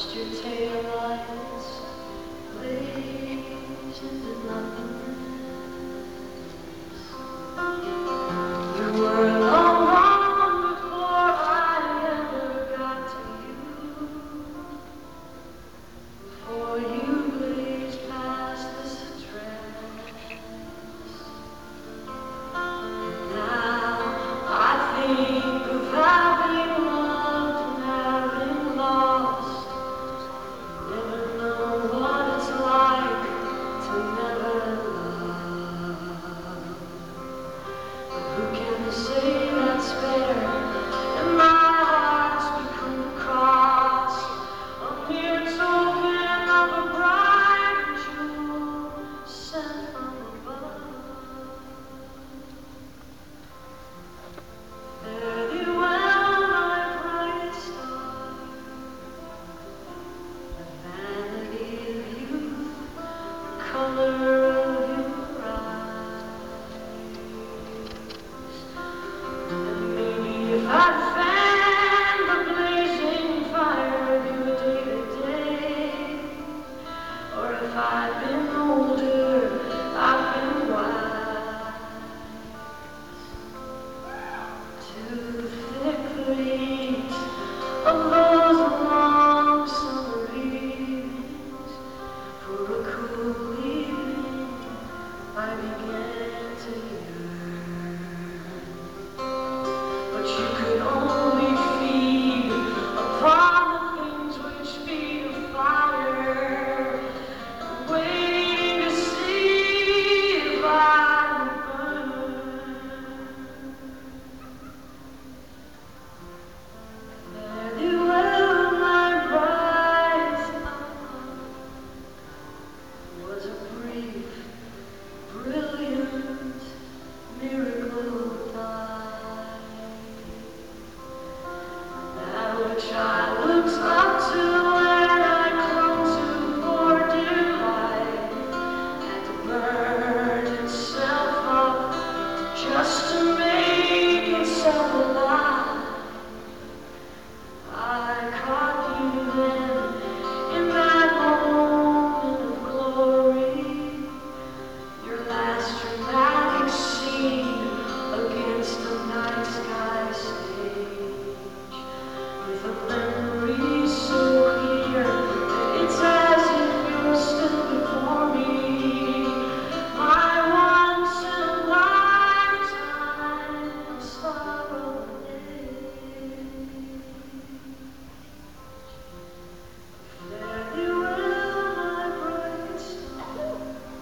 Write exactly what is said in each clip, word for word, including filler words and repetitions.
watched your taillights blaze into nothingness. You were long gone before I ever got to you. Before you blazed past this address. Now I think of having loved and having lost. Never know what it's like to never love. But who can say that's better? And my heart's become a cross, a mere token of a bright jewel sent from above. Fare thee well, my bright star, the vanity of youth, the color of your eyes. And maybe if I'd fanned the blazing fire of you day to day, or if I'd been older, I'd been wise. To the thick leaves of those long summer evenings, for a cool evening I began to yearn. But you could only feed upon the things which feed a fire, waiting to see if I would burn. Fare thee well, my bright star. Was a brief, brilliant miracle of life, that which I looked up to and I clung to for dear life, had to burn itself up just to make itself alive. I caught you then in that moment of glory, your last dramatic scene against the night sky stage, with a memory so clear that it's as if you're still before me, my once in a lifetime sorrow and age. Fare thee well, my bright star.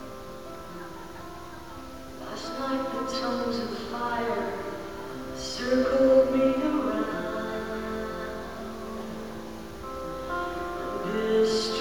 Last night the tongues of fire circled me around. This